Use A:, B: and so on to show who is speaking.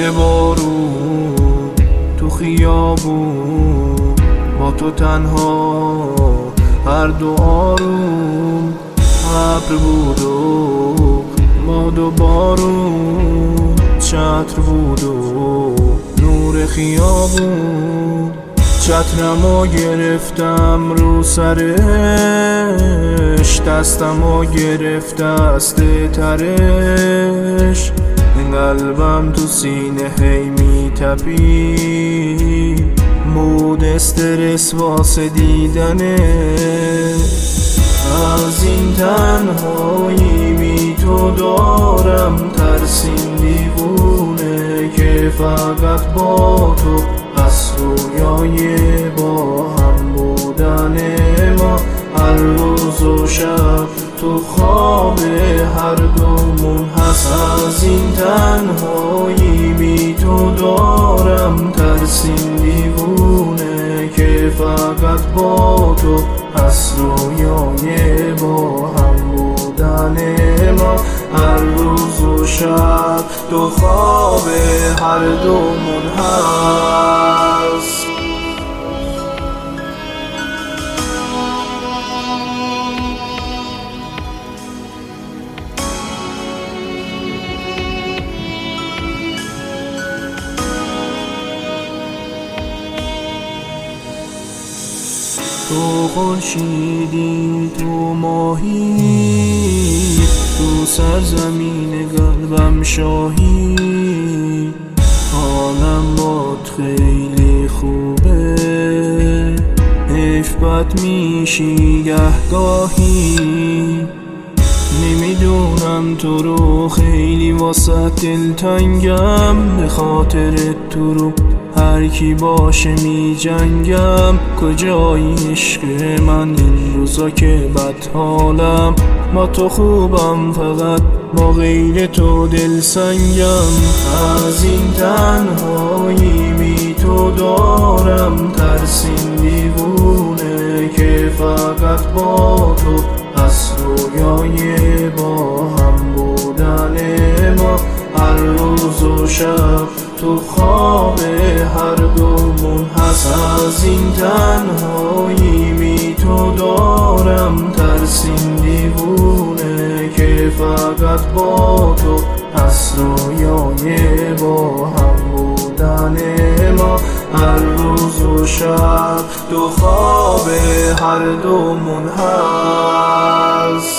A: یه بارون تو خیابون با تو تنها هر دو آروم، ابر بود و باد و بارون، چتر بود و نور خیابون. چترمو گرفتم رو سرش، دستمو گرفت دست ترش، قلبم تو سینه هی میتپی، مود استرس واسه دیدنه. از این تنهایی بی تو دارم ترسیم دیوونه، که فقط با تو از رویای با هم بودن ما هر روز و شب تو خواب هر دومون هست. از این تنهایی بی تو دارم ترسیم دیوونه، که فقط با تو از رویای با هم بودن ما هر روز و شب تو خواب هر دومون هست. تو خورشیدی، تو ماهی، تو سرزمین قلبم شاهی، حالم باد خیلی خوبه، حیفت میشی گهگاهی. نمیدونم تو رو خیلی واسه دلتنگم، به خاطر تو رو هر کی باشه می جنگم. کجایی عشق من این روزا که بد حالم، با تو خوبم فقط با غیر تو دل سنگم. از این تنهایی بی تو دارم ترسیم دیوونه، که فقط با تو از رویای با هم بودن ما هر روز و شب تو خواب هر دومون هست. از این تنهایی بی تو دارم ترسیم دیوونه، که فقط با تو از رویای با هم بودن ما هر روز و شب تو خواب هر دومون هست.